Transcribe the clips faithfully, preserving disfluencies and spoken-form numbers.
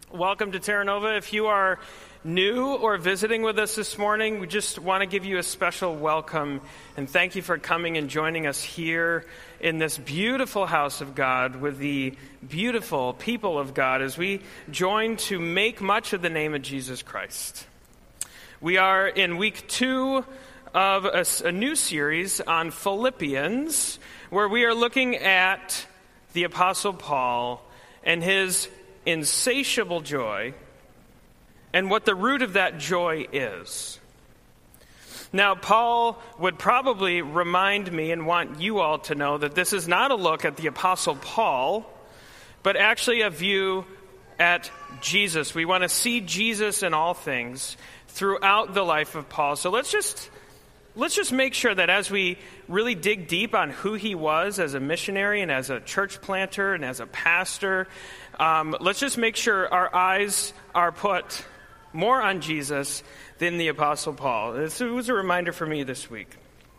Welcome to Terra Nova. If you are new or visiting with us this morning, we just want to give you a special welcome and thank you for coming and joining us here in this beautiful house of God with the beautiful people of God as we join to make much of the name of Jesus Christ. We are in week two of a, a new series on Philippians, where we are looking at the Apostle Paul and his insatiable joy, and what the root of that joy is. Now, Paul would probably remind me and want you all to know that this is not a look at the Apostle Paul, but actually a view at Jesus. We want to see Jesus in all things throughout the life of Paul. So let's just let's just make sure that as we really dig deep on who he was as a missionary and as a church planter and as a pastor, Um, let's just make sure our eyes are put more on Jesus than the Apostle Paul. This was a reminder for me this week.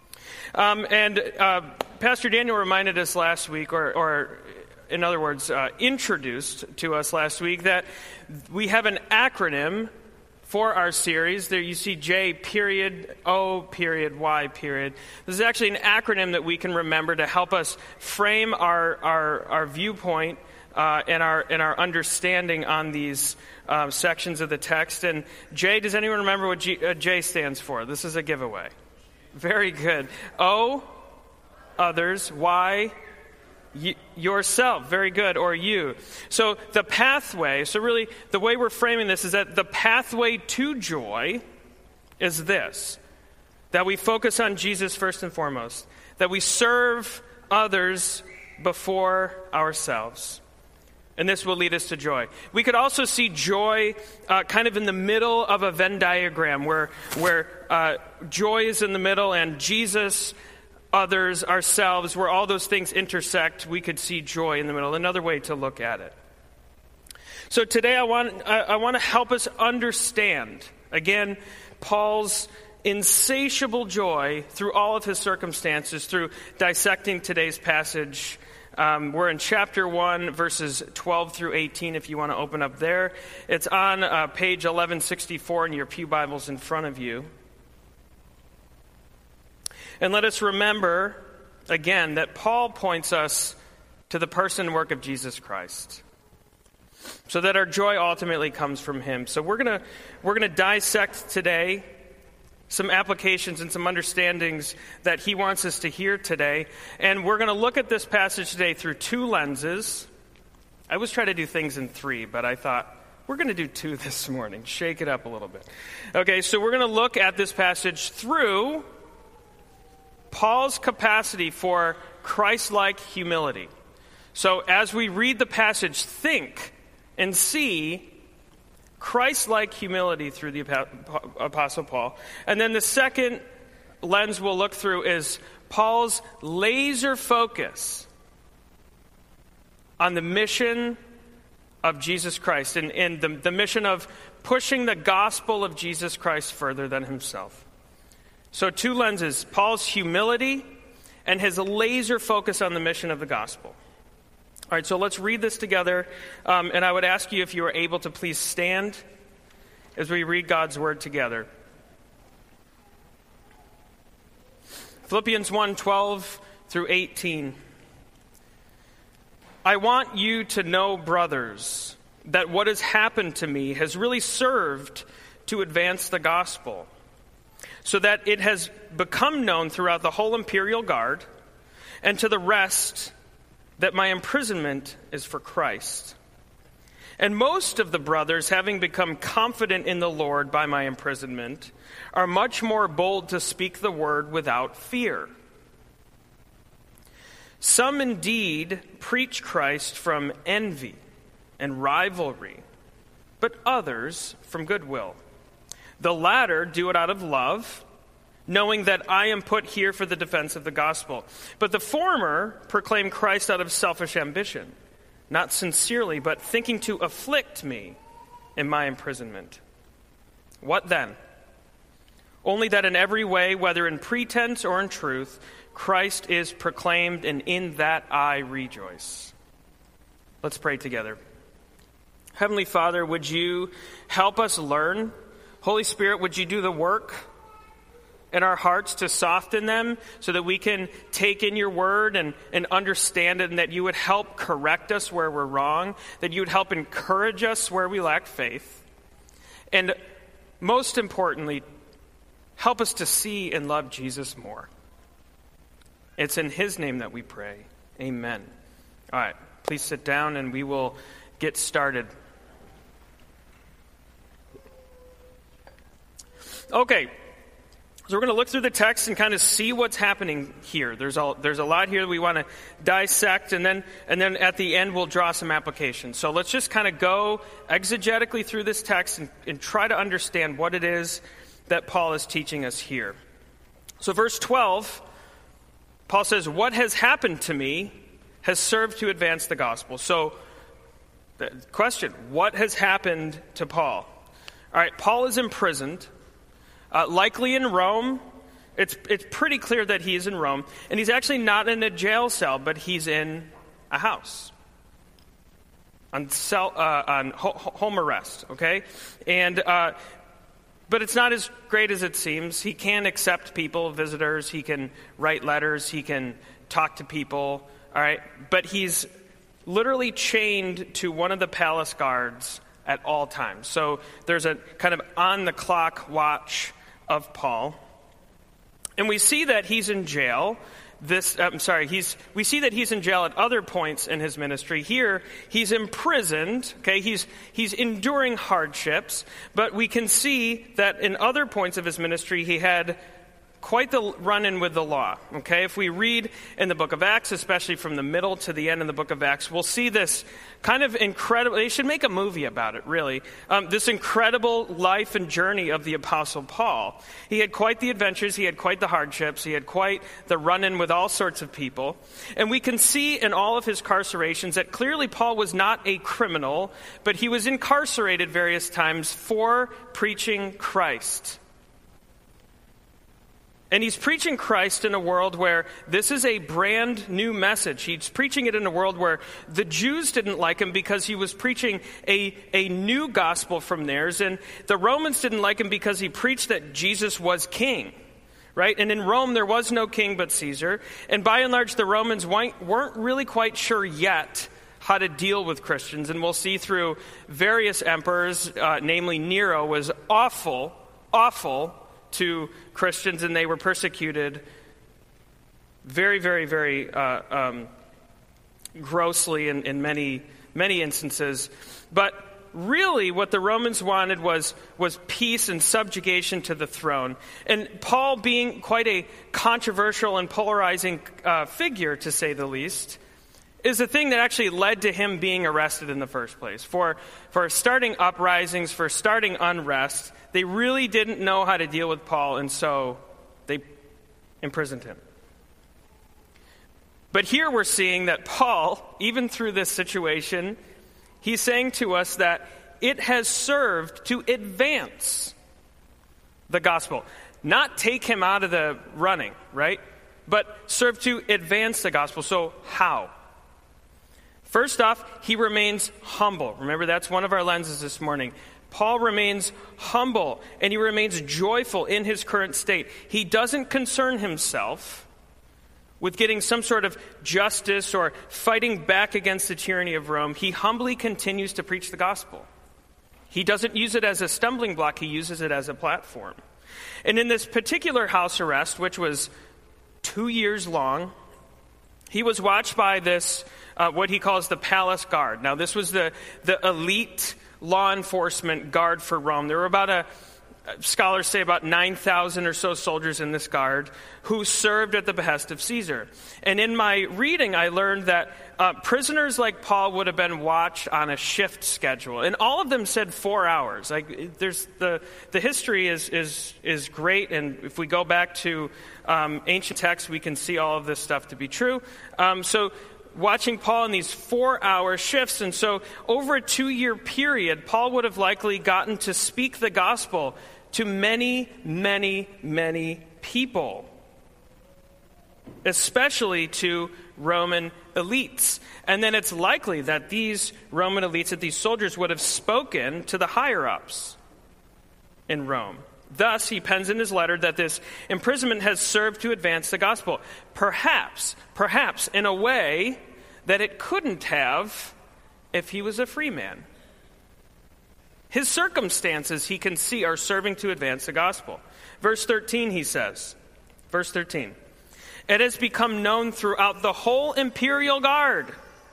Um, and uh, Pastor Daniel reminded us last week, or, or in other words, uh, introduced to us last week, that we have an acronym for our series. There you see J period, O period, Y period. This is actually an acronym that we can remember to help us frame our, our, our viewpoint Uh, and our and our understanding on these uh, sections of the text. And J, does anyone remember what G, uh, J stands for? This is a giveaway. Very good. O, others. Y, y- yourself. Very good. Or you. So the pathway, so really the way we're framing this is that the pathway to joy is this: that we focus on Jesus first and foremost, that we serve others before ourselves. And this will lead us to joy. We could also see joy uh, kind of in the middle of a Venn diagram where where uh, joy is in the middle and Jesus, others, ourselves, where all those things intersect, we could see joy in the middle. Another way to look at it. So today I want I, I want to help us understand, again, Paul's insatiable joy through all of his circumstances, through dissecting today's passage. Um, we're in chapter one, verses twelve through eighteen, if you want to open up there. It's on uh, page eleven sixty-four in your pew Bibles in front of you. And let us remember, again, that Paul points us to the person and work of Jesus Christ, so that our joy ultimately comes from him. So we're gonna we're gonna dissect today some applications and some understandings that he wants us to hear today. And we're going to look at this passage today through two lenses. I always try to do things in three, but I thought, we're going to do two this morning. Shake it up a little bit. Okay, so we're going to look at this passage through Paul's capacity for Christ-like humility. So as we read the passage, think and see Christ-like humility through the Apostle Paul. And then the second lens we'll look through is Paul's laser focus on the mission of Jesus Christ and, and the, the mission of pushing the gospel of Jesus Christ further than himself. So two lenses: Paul's humility and his laser focus on the mission of the gospel. All right, so let's read this together, um, and I would ask you if you are able to please stand as we read God's word together. Philippians one, twelve through eighteen. I want you to know, brothers, that what has happened to me has really served to advance the gospel, so that it has become known throughout the whole imperial guard and to the rest that my imprisonment is for Christ. And most of the brothers, having become confident in the Lord by my imprisonment, are much more bold to speak the word without fear. Some indeed preach Christ from envy and rivalry, but others from goodwill. The latter do it out of love, knowing that I am put here for the defense of the gospel. But the former proclaim Christ out of selfish ambition, not sincerely, but thinking to afflict me in my imprisonment. What then? Only that in every way, whether in pretense or in truth, Christ is proclaimed, and in that I rejoice. Let's pray together. Heavenly Father, would you help us learn? Holy Spirit, would you do the work in our hearts to soften them so that we can take in your word and, and understand it, and that you would help correct us where we're wrong, that you would help encourage us where we lack faith, and most importantly, help us to see and love Jesus more. It's in his name that we pray. Amen. All right, please sit down and we will get started. Okay, so we're going to look through the text and kind of see what's happening here. There's a, there's a lot here that we want to dissect, and then and then at the end we'll draw some applications. So let's just kind of go exegetically through this text and, and try to understand what it is that Paul is teaching us here. So verse twelve, Paul says, "What has happened to me has served to advance the gospel." So the question, what has happened to Paul? All right, Paul is imprisoned. Uh, likely in Rome. It's it's pretty clear that he is in Rome. And he's actually not in a jail cell, but he's in a house. On cell, uh, on ho- home arrest, okay? And uh, but it's not as great as it seems. He can accept people, visitors. He can write letters. He can talk to people, all right? But he's literally chained to one of the palace guards at all times. So there's a kind of on-the-clock watch of Paul. And we see that he's in jail. This, I'm sorry, he's we see that he's in jail at other points in his ministry. Here, he's imprisoned, okay? He's he's enduring hardships, but we can see that in other points of his ministry, he had quite the run-in with the law, okay? If we read in the book of Acts, especially from the middle to the end of the book of Acts, we'll see this kind of incredible, they should make a movie about it, really, um, this incredible life and journey of the Apostle Paul. He had quite the adventures, he had quite the hardships, he had quite the run-in with all sorts of people. And we can see in all of his carcerations that clearly Paul was not a criminal, but he was incarcerated various times for preaching Christ. And he's preaching Christ in a world where this is a brand new message. He's preaching it in a world where the Jews didn't like him because he was preaching a, a new gospel from theirs. And the Romans didn't like him because he preached that Jesus was king, right? And in Rome, there was no king but Caesar. And by and large, the Romans weren't really quite sure yet how to deal with Christians. And we'll see through various emperors, uh, namely Nero, was awful, awful to Christians, and they were persecuted very, very, very uh, um, grossly in, in many, many instances. But really what the Romans wanted was, was peace and subjugation to the throne. And Paul, being quite a controversial and polarizing uh, figure, to say the least, is the thing that actually led to him being arrested in the first place. For, for starting uprisings, for starting unrest, they really didn't know how to deal with Paul, and so they imprisoned him. But here we're seeing that Paul, even through this situation, he's saying to us that it has served to advance the gospel. Not take him out of the running, right? But serve to advance the gospel. So how? First off, he remains humble. Remember, that's one of our lenses this morning. Paul remains humble, and he remains joyful in his current state. He doesn't concern himself with getting some sort of justice or fighting back against the tyranny of Rome. He humbly continues to preach the gospel. He doesn't use it as a stumbling block. He uses it as a platform. And in this particular house arrest, which was two years long, he was watched by this, uh, what he calls the palace guard. Now, this was the, the elite law enforcement guard for Rome. There were about a, scholars say about nine thousand or so soldiers in this guard who served at the behest of Caesar. And in my reading, I learned that uh, prisoners like Paul would have been watched on a shift schedule. And all of them said four hours. Like, there's the, the history is, is, is great. And if we go back to um, ancient texts, we can see all of this stuff to be true. Um, so watching Paul in these four-hour shifts. And so over a two-year period, Paul would have likely gotten to speak the gospel to many, many, many people. especially to Roman elites. And then it's likely that these Roman elites, that these soldiers would have spoken to the higher-ups in Rome. Thus, he pens in his letter that this imprisonment has served to advance the gospel. Perhaps, perhaps in a way that it couldn't have if he was a free man. His circumstances, he can see, are serving to advance the gospel. Verse thirteen, he says, verse thirteen, it has become known throughout the whole imperial guard.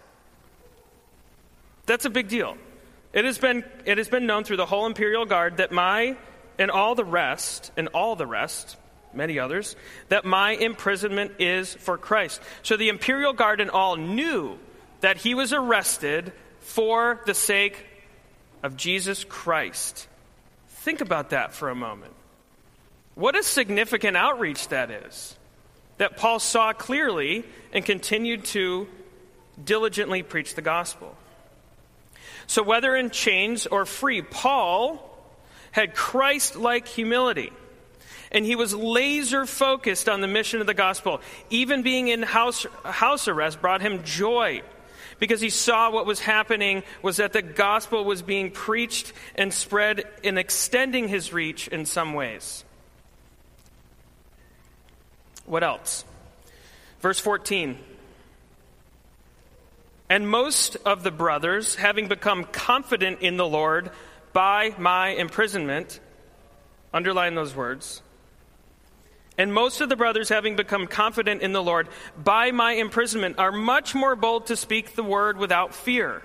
That's a big deal. It has been, it has been known through the whole imperial guard that my, and all the rest, and all the rest, many others, that my imprisonment is for Christ. So the imperial guard and all knew that he was arrested for the sake of Jesus Christ. Think about that for a moment. What a significant outreach that is, that Paul saw clearly and continued to diligently preach the gospel. So whether in chains or free, Paul had Christ-like humility, and he was laser-focused on the mission of the gospel. Even being in house, house arrest brought him joy, because he saw what was happening was that the gospel was being preached and spread and extending his reach in some ways. What else? Verse fourteen. And most of the brothers, having become confident in the Lord by my imprisonment, underline those words, and most of the brothers, having become confident in the Lord by my imprisonment, are much more bold to speak the word without fear.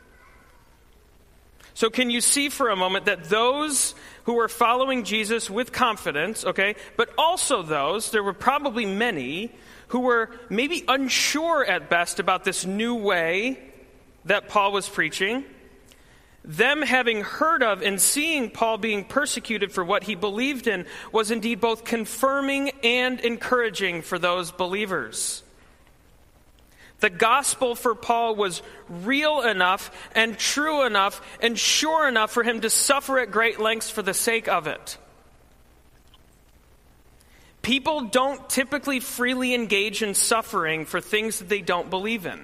So can you see for a moment that those who were following Jesus with confidence, okay, but also those, there were probably many, who were maybe unsure at best about this new way that Paul was preaching, them having heard of and seeing Paul being persecuted for what he believed in was indeed both confirming and encouraging for those believers. The gospel for Paul was real enough and true enough and sure enough for him to suffer at great lengths for the sake of it. People don't typically freely engage in suffering for things that they don't believe in.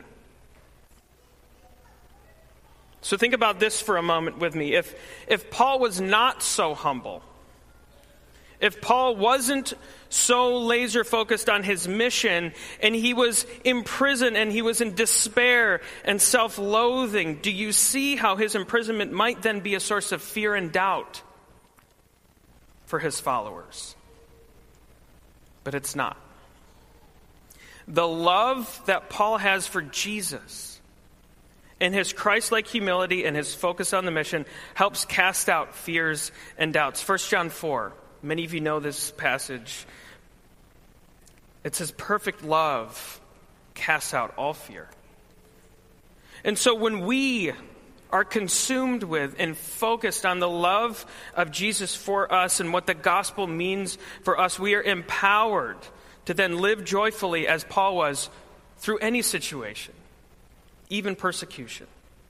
So think about this for a moment with me. If, if Paul was not so humble, if Paul wasn't so laser focused on his mission, and he was in prison and he was in despair and self-loathing, do you see how his imprisonment might then be a source of fear and doubt for his followers? But it's not. The love that Paul has for Jesus and his Christ-like humility and his focus on the mission helps cast out fears and doubts. First John four, many of you know this passage. It says, perfect love casts out all fear. And so when we are consumed with and focused on the love of Jesus for us and what the gospel means for us, we are empowered to then live joyfully as Paul was through any situation, even persecution.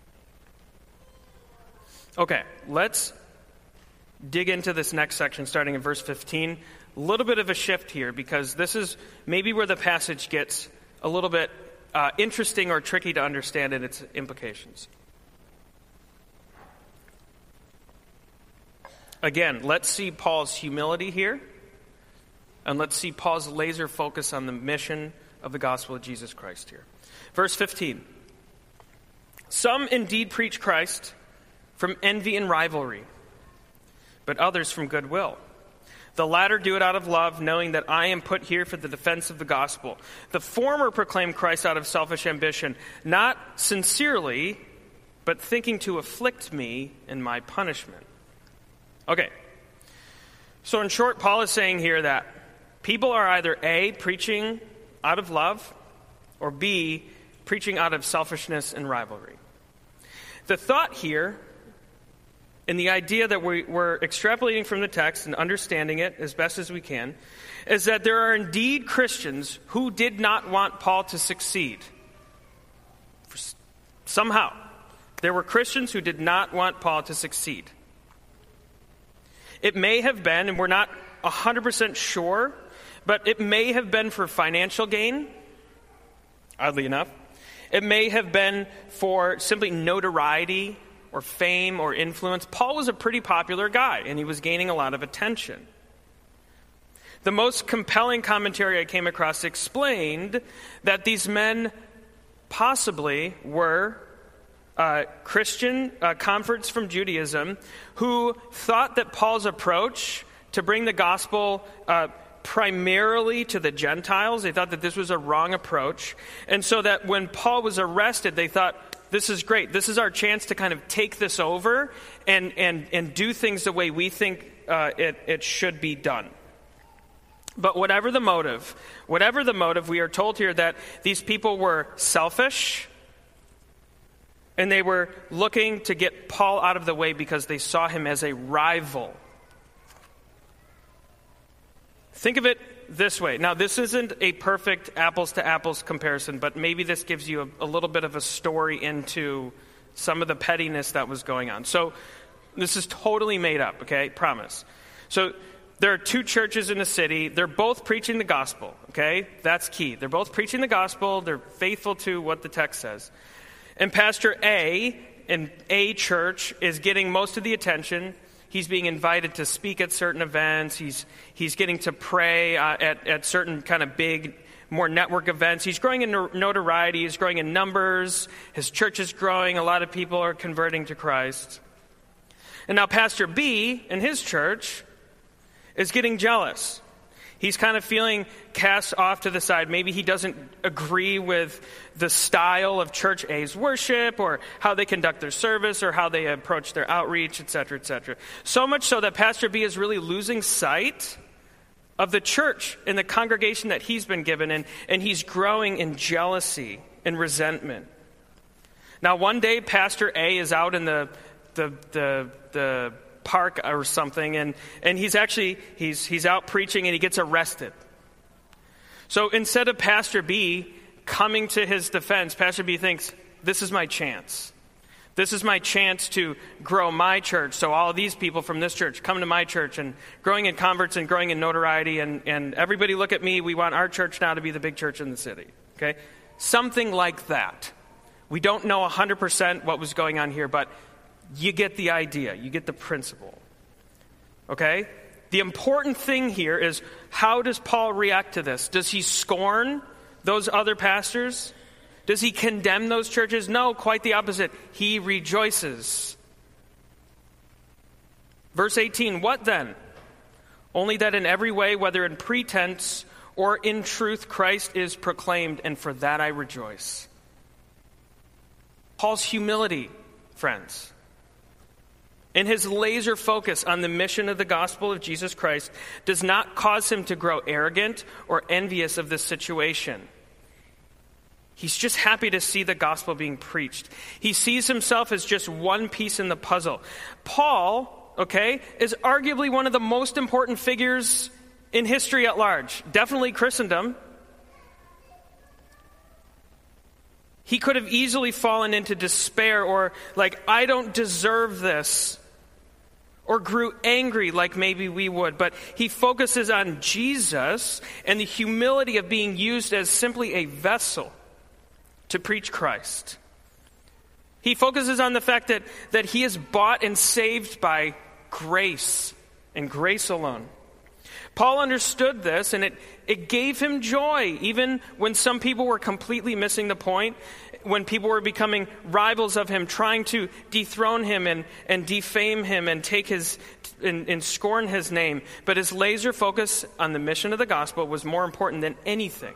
Okay, let's dig into this next section starting in verse fifteen. A little bit of a shift here because this is maybe where the passage gets a little bit uh, interesting or tricky to understand in its implications. Again, let's see Paul's humility here, and let's see Paul's laser focus on the mission of the gospel of Jesus Christ here. Verse fifteen. Some indeed preach Christ from envy and rivalry, but others from goodwill. The latter do it out of love, knowing that I am put here for the defense of the gospel. The former proclaim Christ out of selfish ambition, not sincerely, but thinking to afflict me in my punishment. Okay, so in short, Paul is saying here that people are either A, preaching out of love, or B, preaching out of selfishness and rivalry. The thought here, and the idea that we, we're extrapolating from the text and understanding it as best as we can, is that there are indeed Christians who did not want Paul to succeed. Somehow, there were Christians who did not want Paul to succeed. It may have been, and we're not one hundred percent sure, But it may have been for financial gain, oddly enough. It may have been for simply notoriety or fame or influence. Paul was a pretty popular guy, and he was gaining a lot of attention. The most compelling commentary I came across explained that these men possibly were uh, Christian uh, converts from Judaism who thought that Paul's approach to bring the gospel uh, primarily to the Gentiles, they thought that this was a wrong approach. And so that when Paul was arrested, they thought, this is great. This is our chance to kind of take this over and and, and do things the way we think uh, it, it should be done. But whatever the motive, whatever the motive, we are told here that these people were selfish and they were looking to get Paul out of the way because they saw him as a rival. Think of it this way. Now, this isn't a perfect apples-to-apples comparison, but maybe this gives you a, a little bit of a story into some of the pettiness that was going on. So, this is totally made up, okay? Promise. So, there are two churches in the city. They're both preaching the gospel, okay? That's key. They're both preaching the gospel. They're faithful to what the text says. And Pastor A in A church is getting most of the attention. He's being invited to speak at certain events. He's he's getting to pray uh, at, at certain kind of big, more network events. He's growing in notoriety. He's growing in numbers. His church is growing. A lot of people are converting to Christ. And now Pastor B in his church is getting jealous. He's kind of feeling cast off to the side. Maybe he doesn't agree with the style of Church A's worship or how they conduct their service or how they approach their outreach, et cetera, et cetera. So much so that Pastor B is really losing sight of the church and the congregation that he's been given, and, and he's growing in jealousy and resentment. Now, one day, Pastor A is out in the the the the park or something, and, and he's actually, he's he's out preaching and he gets arrested. So instead of Pastor B coming to his defense, Pastor B thinks, this is my chance. This is my chance to grow my church. So all of these people from this church come to my church and growing in converts and growing in notoriety, and, and everybody look at me. We want our church now to be the big church in the city. Okay? Something like that. We don't know one hundred percent what was going on here, but you get the idea. You get the principle. Okay? The important thing here is, how does Paul react to this? Does he scorn those other pastors? Does he condemn those churches? No, quite the opposite. He rejoices. Verse eighteen, what then? Only that in every way, whether in pretense or in truth, Christ is proclaimed, and for that I rejoice. Paul's humility, friends, and his laser focus on the mission of the gospel of Jesus Christ does not cause him to grow arrogant or envious of this situation. He's just happy to see the gospel being preached. He sees himself as just one piece in the puzzle. Paul, okay, is arguably one of the most important figures in history at large. Definitely Christendom. He could have easily fallen into despair or like, I don't deserve this, or grew angry like maybe we would. But he focuses on Jesus and the humility of being used as simply a vessel to preach Christ. He focuses on the fact that, that he is bought and saved by grace and grace alone. Paul understood this, and it, it gave him joy, even when some people were completely missing the point, when people were becoming rivals of him, trying to dethrone him and, and defame him and take his and, and scorn his name. But his laser focus on the mission of the gospel was more important than anything.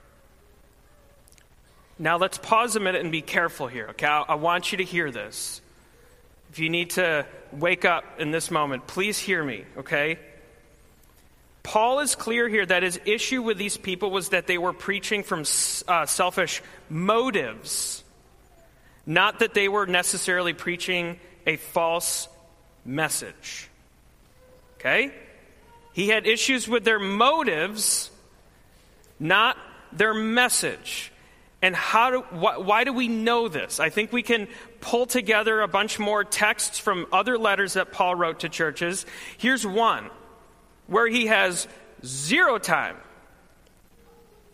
Now let's pause a minute and be careful here, okay? I, I want you to hear this. If you need to wake up in this moment, please hear me, okay? Paul is clear here that his issue with these people was that they were preaching from uh, selfish motives, not that they were necessarily preaching a false message. Okay? He had issues with their motives, not their message. And how do, wh- why do we know this? I think we can pull together a bunch more texts from other letters that Paul wrote to churches. Here's one where he has zero time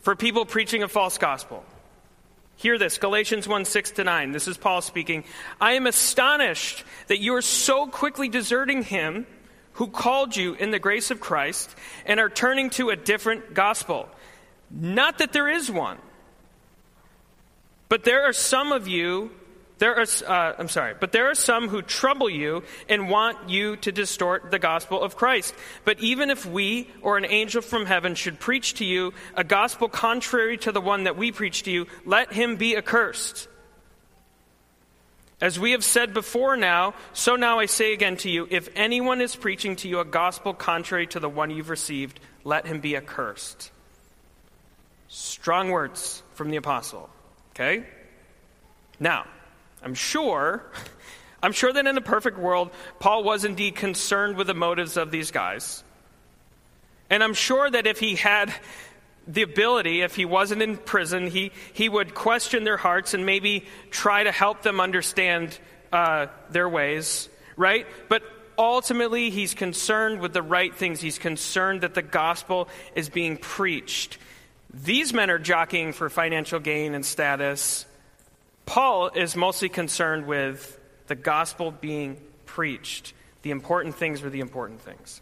for people preaching a false gospel. Hear this, Galatians one, six to nine. This is Paul speaking. I am astonished that you are so quickly deserting him who called you in the grace of Christ and are turning to a different gospel. Not that there is one, but there are some of you, there are, uh, I'm sorry, but there are some who trouble you and want you to distort the gospel of Christ. But even if we or an angel from heaven should preach to you a gospel contrary to the one that we preach to you, let him be accursed. As we have said before now, so now I say again to you, if anyone is preaching to you a gospel contrary to the one you've received, let him be accursed. Strong words from the apostle. Okay? Now, I'm sure, I'm sure that in a perfect world, Paul was indeed concerned with the motives of these guys. And I'm sure that if he had the ability, if he wasn't in prison, he, he would question their hearts and maybe try to help them understand uh, their ways, right? But ultimately, he's concerned with the right things. He's concerned that the gospel is being preached. These men are jockeying for financial gain and status. Paul is mostly concerned with the gospel being preached. The important things were the important things.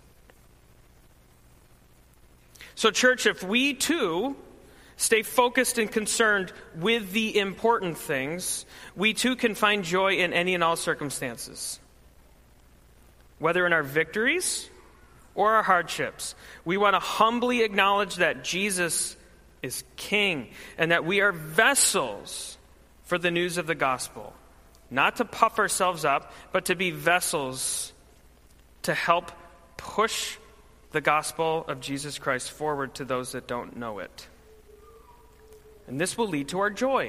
So, church, if we too stay focused and concerned with the important things, we too can find joy in any and all circumstances. Whether in our victories or our hardships, we want to humbly acknowledge that Jesus is King and that we are vessels for the news of the gospel. Not to puff ourselves up, but to be vessels to help push the gospel of Jesus Christ forward to those that don't know it. And this will lead to our joy.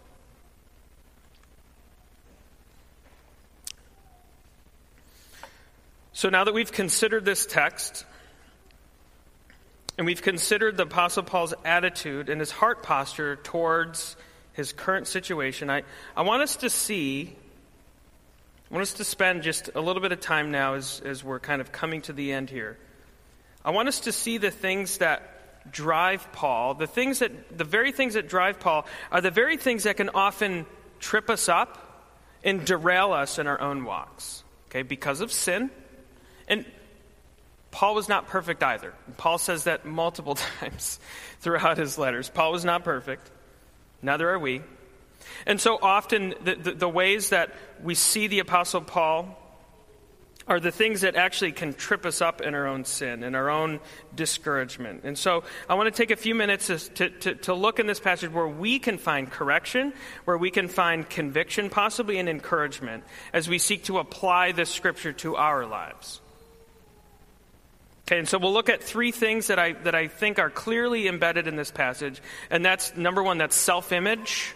So now that we've considered this text, and we've considered the Apostle Paul's attitude and his heart posture towards his current situation, I, I want us to see, I want us to spend just a little bit of time now as, as we're kind of coming to the end here. I want us to see the things that drive Paul. The things that, the very things that drive Paul are the very things that can often trip us up and derail us in our own walks. Okay, because of sin. And Paul was not perfect either. Paul says that multiple times throughout his letters. Paul was not perfect. Neither are we. And so often the, the, the ways that we see the Apostle Paul are the things that actually can trip us up in our own sin, in our own discouragement. And so I want to take a few minutes to, to, to look in this passage where we can find correction, where we can find conviction, possibly an encouragement, as we seek to apply this scripture to our lives. Okay, and so we'll look at three things that I that I think are clearly embedded in this passage. And that's, number one, that's self-image,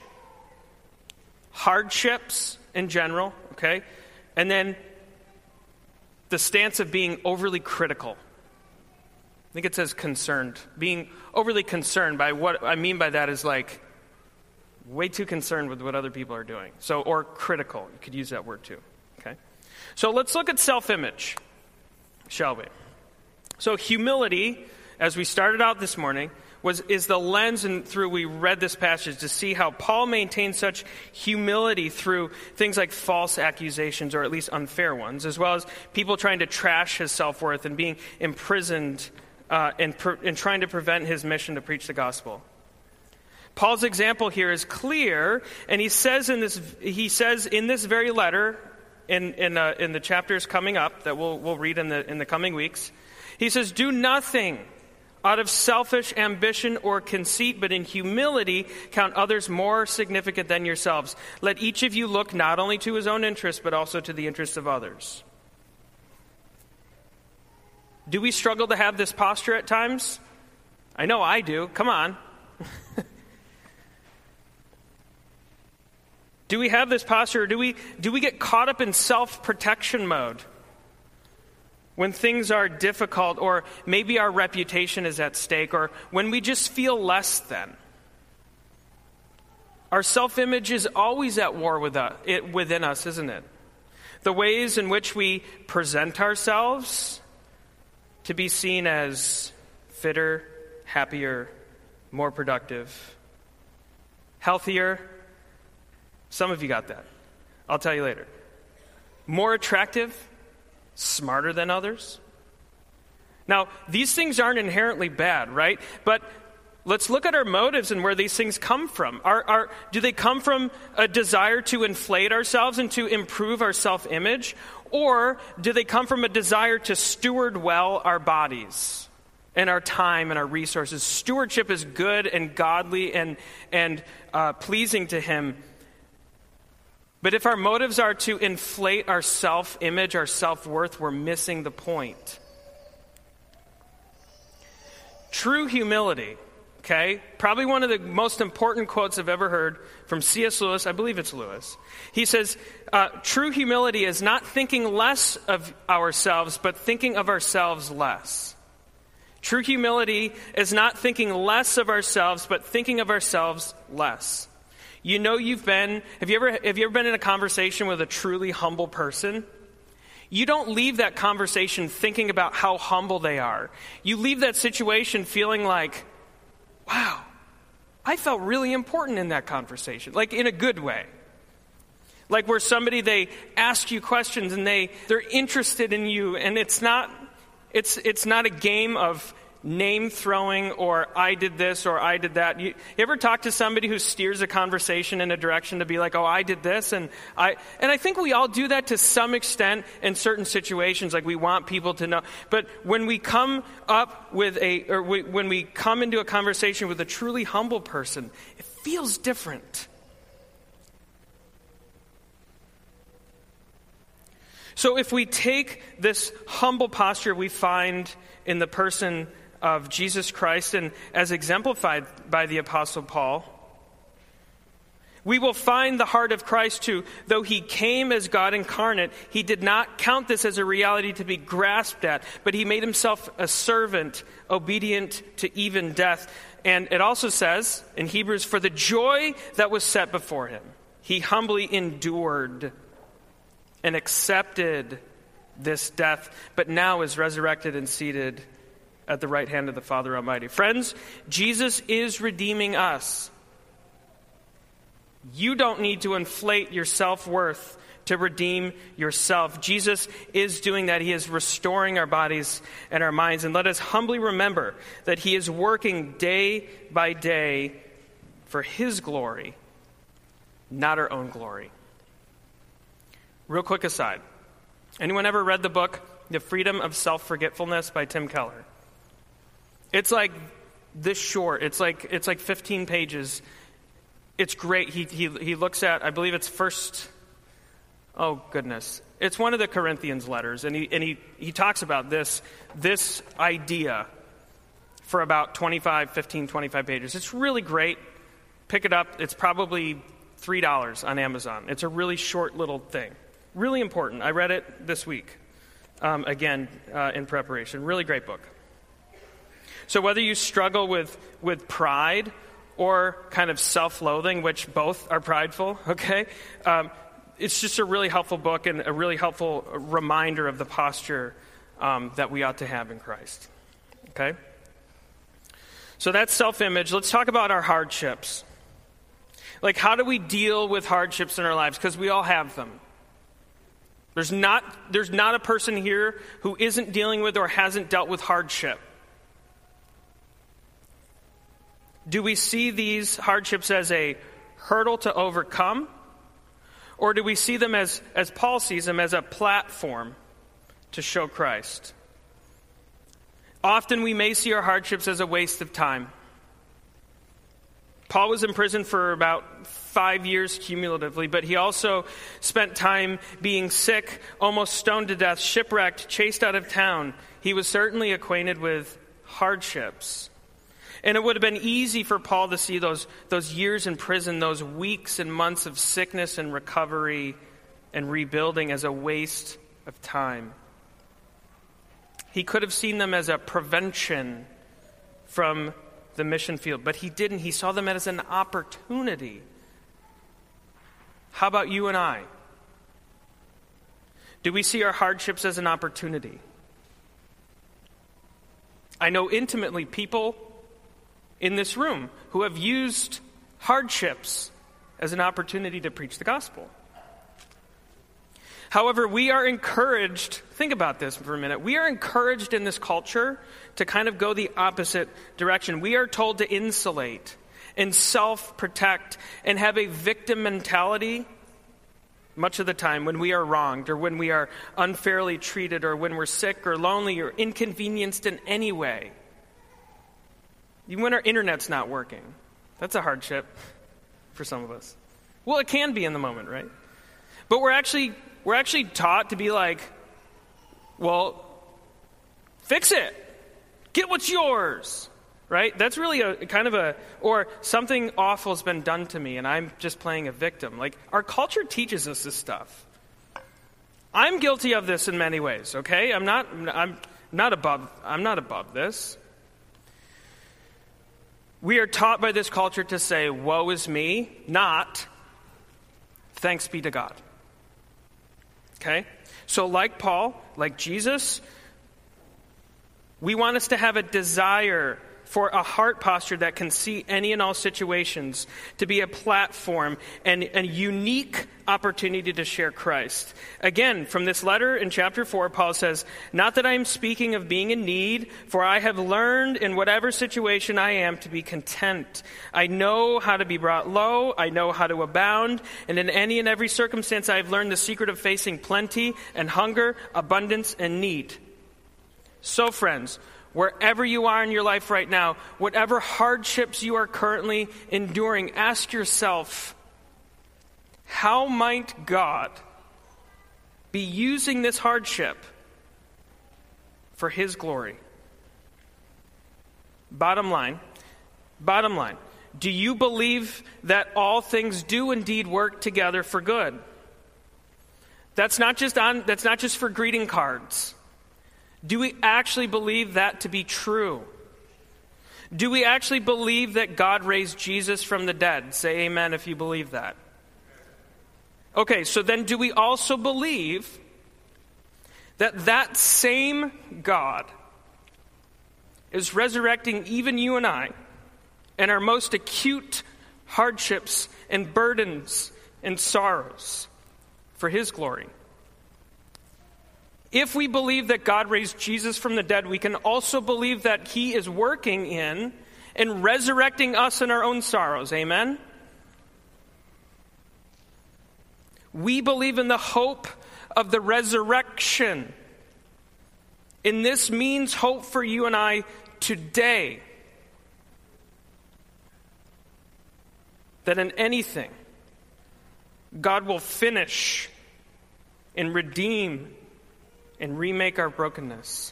hardships in general, okay? And then the stance of being overly critical. I think it says concerned. Being overly concerned. By what I mean by that is like way too concerned with what other people are doing. So, or critical. You could use that word too. Okay. So let's look at self-image, shall we? So humility, as we started out this morning, was is the lens and through we read this passage to see how Paul maintained such humility through things like false accusations, or at least unfair ones, as well as people trying to trash his self-worth and being imprisoned uh, and, per, and trying to prevent his mission to preach the gospel. Paul's example here is clear, and he says in this he says in this very letter, in in, uh, in the chapters coming up that we'll we'll read in the in the coming weeks, he says, "Do nothing out of selfish ambition or conceit, but in humility count others more significant than yourselves. Let each of you look not only to his own interests, but also to the interests of others." Do we struggle to have this posture at times? I know I do. Come on. Do we have this posture, or do we, do we get caught up in self-protection mode when things are difficult, or maybe our reputation is at stake, or when we just feel less than? Our self-image is always at war with us, it, within us, isn't it? The ways in which we present ourselves to be seen as fitter, happier, more productive, healthier. Some of you got that. I'll tell you later. More attractive, smarter than others. Now, these things aren't inherently bad, right? But let's look at our motives and where these things come from. Are, are, do they come from a desire to inflate ourselves and to improve our self-image? Or do they come from a desire to steward well our bodies and our time and our resources? Stewardship is good and godly and, and uh, pleasing to Him. But if our motives are to inflate our self-image, our self-worth, we're missing the point. True humility, okay? Probably one of the most important quotes I've ever heard from C S Lewis. I believe it's Lewis. He says, uh, true humility is not thinking less of ourselves, but thinking of ourselves less. True humility is not thinking less of ourselves, but thinking of ourselves less. You know you've been, have you ever have you ever been in a conversation with a truly humble person? You don't leave that conversation thinking about how humble they are. You leave that situation feeling like, wow, I felt really important in that conversation, like in a good way. Like where somebody, they ask you questions and they, they're interested in you, and it's not it's it's not a game of name throwing or I did this or I did that. You, you ever talk to somebody who steers a conversation in a direction to be like, oh, I did this, and I and I think we all do that to some extent in certain situations. Like we want people to know. But when we come up with a, or we, when we come into a conversation with a truly humble person, it feels different. So if we take this humble posture we find in the person of Jesus Christ and as exemplified by the Apostle Paul, we will find the heart of Christ who, though he came as God incarnate, he did not count this as a reality to be grasped at, but he made himself a servant, obedient to even death. And it also says in Hebrews, for the joy that was set before him, he humbly endured and accepted this death, but now is resurrected and seated at the right hand of the Father Almighty. Friends, Jesus is redeeming us. You don't need to inflate your self-worth to redeem yourself. Jesus is doing that. He is restoring our bodies and our minds. And let us humbly remember that he is working day by day for his glory, not our own glory. Real quick aside. Anyone ever read the book, The Freedom of Self-Forgetfulness by Tim Keller? It's like this short. It's like it's like fifteen pages. It's great. He he he looks at, I believe it's first, oh goodness. It's one of the Corinthians letters, and he and he, he talks about this this idea for about twenty-five, fifteen, twenty-five pages. It's really great. Pick it up. It's probably three dollars on Amazon. It's a really short little thing. Really important. I read it this week, um, again, uh, in preparation. Really great book. So whether you struggle with, with pride or kind of self-loathing, which both are prideful, okay, um, it's just a really helpful book and a really helpful reminder of the posture um, that we ought to have in Christ, okay? So that's self-image. Let's talk about our hardships. Like, how do we deal with hardships in our lives? Because we all have them. There's not, there's not a person here who isn't dealing with or hasn't dealt with hardship. Do we see these hardships as a hurdle to overcome? Or do we see them as, as Paul sees them, as a platform to show Christ? Often we may see our hardships as a waste of time. Paul was in prison for about five years cumulatively, but he also spent time being sick, almost stoned to death, shipwrecked, chased out of town. He was certainly acquainted with hardships. And it would have been easy for Paul to see those, those years in prison, those weeks and months of sickness and recovery and rebuilding as a waste of time. He could have seen them as a prevention from the mission field, but he didn't. He saw them as an opportunity. How about you and I? Do we see our hardships as an opportunity? I know intimately people in this room who have used hardships as an opportunity to preach the gospel. However, we are encouraged, think about this for a minute, we are encouraged in this culture to kind of go the opposite direction. We are told to insulate and self-protect and have a victim mentality much of the time when we are wronged or when we are unfairly treated or when we're sick or lonely or inconvenienced in any way. Even when our internet's not working. That's a hardship for some of us. Well, it can be in the moment, right? But we're actually we're actually taught to be like, well, fix it. Get what's yours. Right? That's really a kind of a, or something awful has been done to me and I'm just playing a victim. Like, our culture teaches us this stuff. I'm guilty of this in many ways, okay? I'm not, I'm not above, I'm not above this. We are taught by this culture to say, woe is me, not thanks be to God. Okay? So like Paul, like Jesus, we want us to have a desire for a heart posture that can see any and all situations, to be a platform and a unique opportunity to share Christ. Again, from this letter in chapter four, Paul says, not that I am speaking of being in need, for I have learned in whatever situation I am to be content. I know how to be brought low, I know how to abound, and in any and every circumstance I have learned the secret of facing plenty and hunger, abundance and need. So friends, wherever you are in your life right now, whatever hardships you are currently enduring, ask yourself, how might God be using this hardship for His glory? Bottom line, bottom line, do you believe that all things do indeed work together for good? That's not just on, that's not just for greeting cards. Do we actually believe that to be true? Do we actually believe that God raised Jesus from the dead? Say amen if you believe that. Okay, so then do we also believe that that same God is resurrecting even you and I in our most acute hardships and burdens and sorrows for His glory? If we believe that God raised Jesus from the dead, we can also believe that He is working in and resurrecting us in our own sorrows. Amen? We believe in the hope of the resurrection. And this means hope for you and I today. That in anything, God will finish and redeem and remake our brokenness.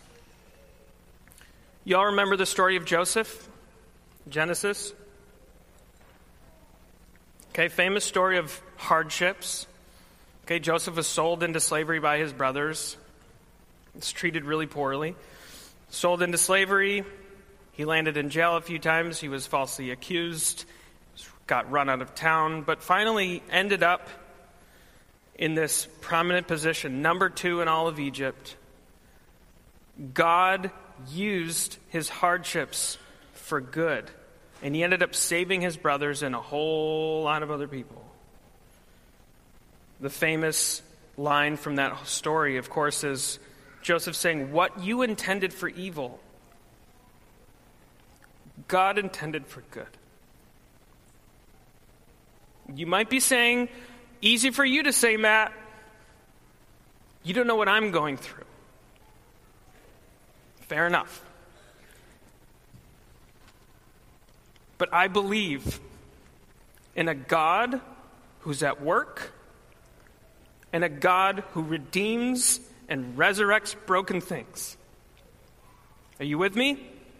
Y'all remember the story of Joseph? Genesis? Okay, famous story of hardships. Okay, Joseph was sold into slavery by his brothers. He's treated really poorly. Sold into slavery. He landed in jail a few times. He was falsely accused. Got run out of town. But finally ended up in this prominent position, number two in all of Egypt. God used his hardships for good. And he ended up saving his brothers and a whole lot of other people. The famous line from that story, of course, is Joseph saying, "What you intended for evil, God intended for good." You might be saying, easy for you to say, Matt. You don't know what I'm going through. Fair enough. But I believe in a God who's at work and a God who redeems and resurrects broken things. Are you with me?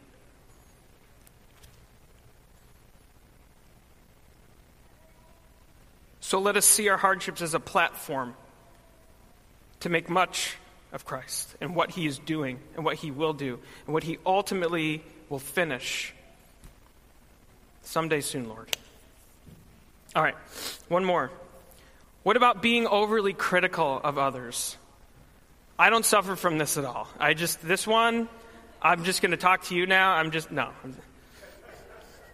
So let us see our hardships as a platform to make much of Christ and what He is doing and what He will do and what He ultimately will finish someday soon, Lord. All right, one more. What about being overly critical of others? I don't suffer from this at all. I just, this one, I'm just going to talk to you now. I'm just, no.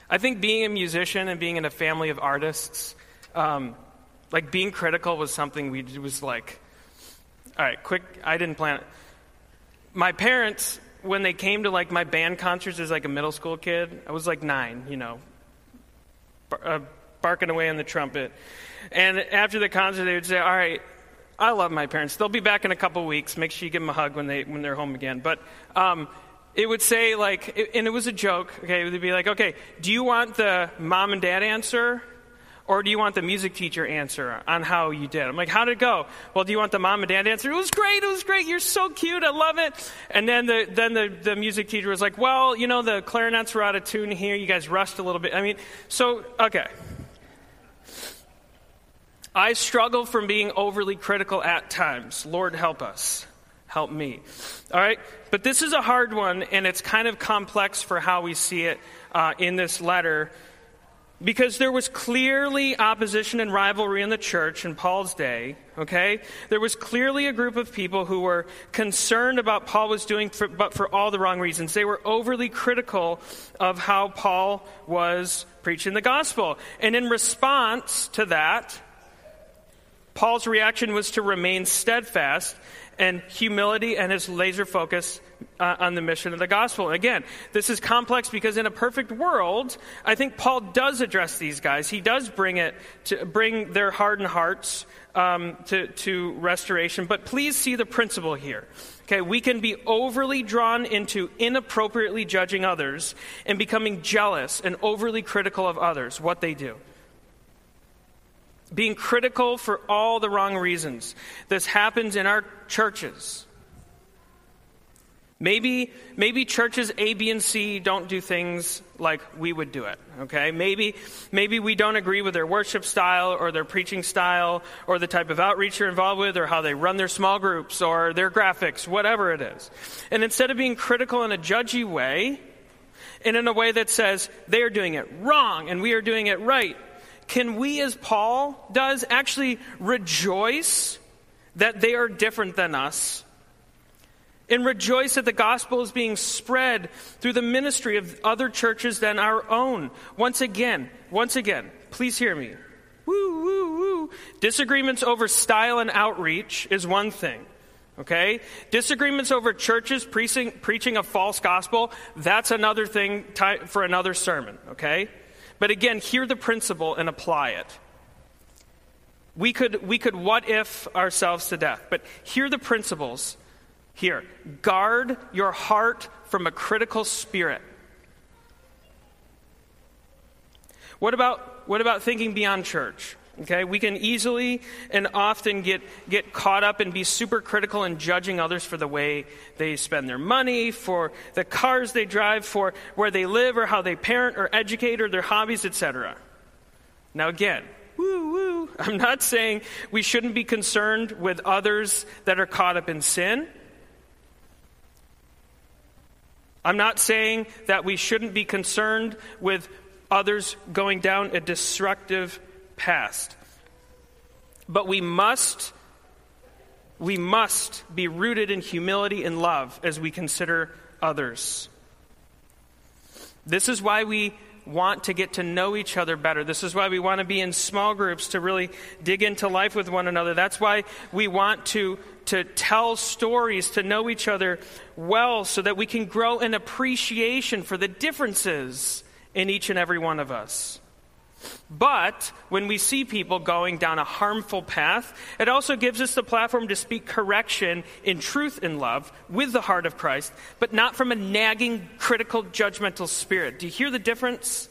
I think being a musician and being in a family of artists, um, like being critical was something we it was like, all right, quick, I didn't plan it. My parents, when they came to like my band concerts as like a middle school kid, I was like nine, you know, bar- uh, barking away on the trumpet. And after the concert, they would say, all right, I love my parents. They'll be back in a couple weeks. Make sure you give them a hug when, they, when they're home again. But um, it would say like, and it was a joke, okay, it would be like, okay, do you want the mom and dad answer? Or do you want the music teacher answer on how you did? I'm like, how did it go? Well, do you want the mom and dad answer? It was great, it was great, you're so cute, I love it. And then the then the, the music teacher was like, well, you know, the clarinets were out of tune here, you guys rushed a little bit. I mean, so, okay. I struggle from being overly critical at times. Lord, help us. Help me. All right? But this is a hard one, and it's kind of complex for how we see it uh, in this letter. Because there was clearly opposition and rivalry in the church in Paul's day, okay? There was clearly a group of people who were concerned about Paul was doing, for, but for all the wrong reasons. They were overly critical of how Paul was preaching the gospel. And in response to that, Paul's reaction was to remain steadfast and humility and his laser focus uh, on the mission of the gospel. Again, this is complex because in a perfect world, I think Paul does address these guys. He does bring it to bring their hardened hearts um, to, to restoration. But please see the principle here. Okay, we can be overly drawn into inappropriately judging others and becoming jealous and overly critical of others, what they do. Being critical for all the wrong reasons. This happens in our churches. Maybe maybe churches A, B, and C don't do things like we would do it, okay? Maybe maybe we don't agree with their worship style or their preaching style or the type of outreach you're involved with or how they run their small groups or their graphics, whatever it is. And instead of being critical in a judgy way, and in a way that says they are doing it wrong and we are doing it right, can we, as Paul does, actually rejoice that they are different than us and rejoice that the gospel is being spread through the ministry of other churches than our own? Once again, once again, please hear me. Woo, woo, woo. Disagreements over style and outreach is one thing, okay? Disagreements over churches preaching, preaching a false gospel, that's another thing ty- for another sermon, okay? But again, hear the principle and apply it. We could we could what if ourselves to death, but hear the principles here. Guard your heart from a critical spirit. What about what about thinking beyond church? Okay, we can easily and often get, get caught up and be super critical in judging others for the way they spend their money, for the cars they drive, for where they live or how they parent or educate or their hobbies, et cetera. Now again, woo woo, I'm not saying we shouldn't be concerned with others that are caught up in sin. I'm not saying that we shouldn't be concerned with others going down a destructive past. But we must, we must be rooted in humility and love as we consider others. This is why we want to get to know each other better. This is why we want to be in small groups to really dig into life with one another. That's why we want to, to tell stories, to know each other well so that we can grow an appreciation for the differences in each and every one of us. But when we see people going down a harmful path, it also gives us the platform to speak correction in truth and love with the heart of Christ, but not from a nagging, critical, judgmental spirit. Do you hear the difference?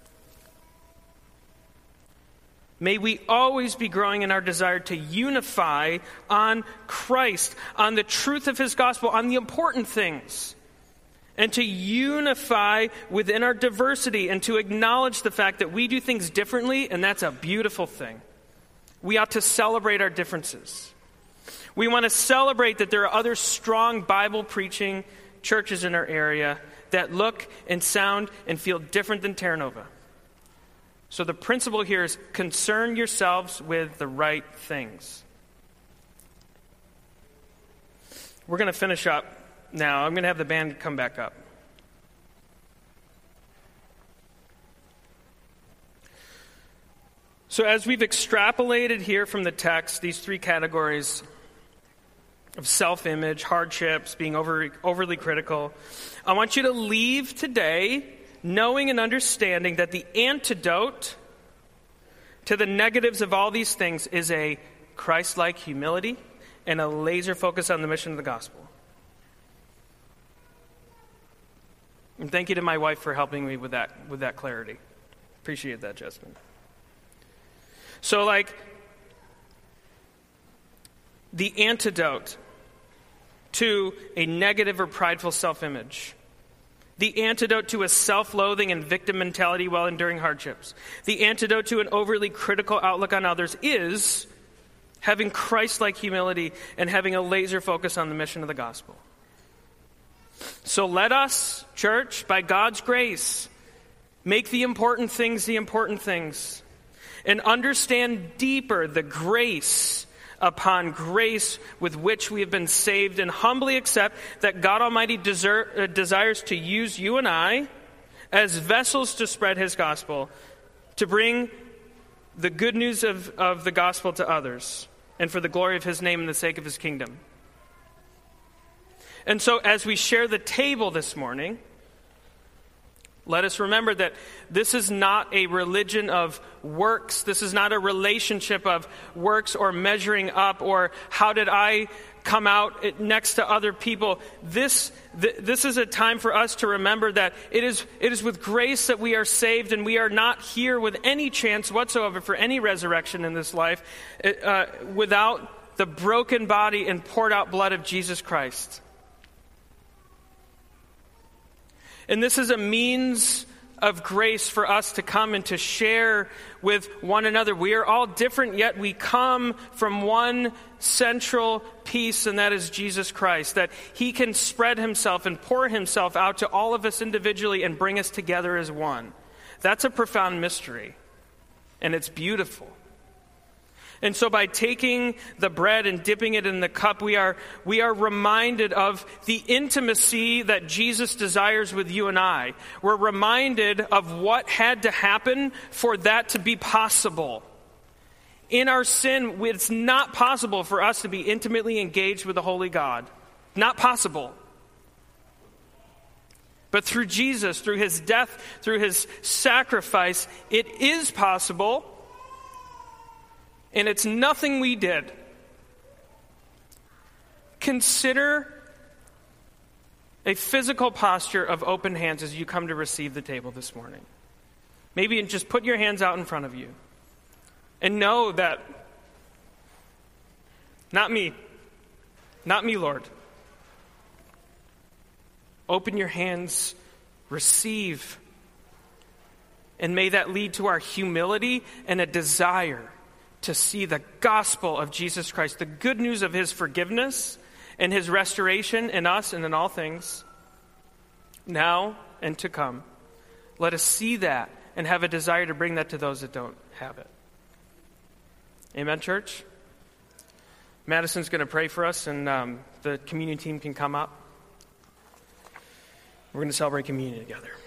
May we always be growing in our desire to unify on Christ, on the truth of his gospel, on the important things. And to unify within our diversity and to acknowledge the fact that we do things differently, and that's a beautiful thing. We ought to celebrate our differences. We want to celebrate that there are other strong Bible-preaching churches in our area that look and sound and feel different than Terra Nova. So the principle here is concern yourselves with the right things. We're going to finish up now. I'm going to have the band come back up. So as we've extrapolated here from the text, these three categories of self-image, hardships, being over, overly critical, I want you to leave today knowing and understanding that the antidote to the negatives of all these things is a Christ-like humility and a laser focus on the mission of the gospel. And thank you to my wife for helping me with that, with that clarity. Appreciate that, Jasmine. So, like, the antidote to a negative or prideful self-image, the antidote to a self-loathing and victim mentality while enduring hardships, the antidote to an overly critical outlook on others is having Christ-like humility and having a laser focus on the mission of the gospel. So let us, church, by God's grace, make the important things the important things and understand deeper the grace upon grace with which we have been saved, and humbly accept that God Almighty desire, uh, desires to use you and I as vessels to spread his gospel, to bring the good news of, of the gospel to others, and for the glory of his name and the sake of his kingdom. And so as we share the table this morning, let us remember that this is not a religion of works. This is not a relationship of works or measuring up or how did I come out next to other people. This th- this is a time for us to remember that it is it is with grace that we are saved, and we are not here with any chance whatsoever for any resurrection in this life uh, without the broken body and poured out blood of Jesus Christ. And this is a means of grace for us to come and to share with one another. We are all different, yet we come from one central piece, and that is Jesus Christ. That he can spread himself and pour himself out to all of us individually and bring us together as one. That's a profound mystery, and it's beautiful. And so by taking the bread and dipping it in the cup, we are we are reminded of the intimacy that Jesus desires with you and I. We're reminded of what had to happen for that to be possible. In our sin, it's not possible for us to be intimately engaged with the holy God. Not possible. But through Jesus, through his death, through his sacrifice, it is possible. And it's nothing we did. Consider a physical posture of open hands as you come to receive the table this morning. Maybe just put your hands out in front of you. And know that, not me, not me, Lord. Open your hands, receive. And may that lead to our humility and a desire to see the gospel of Jesus Christ, the good news of his forgiveness and his restoration in us and in all things, now and to come. Let us see that and have a desire to bring that to those that don't have it. Amen, church? Madison's going to pray for us, and um, the communion team can come up. We're going to celebrate communion together.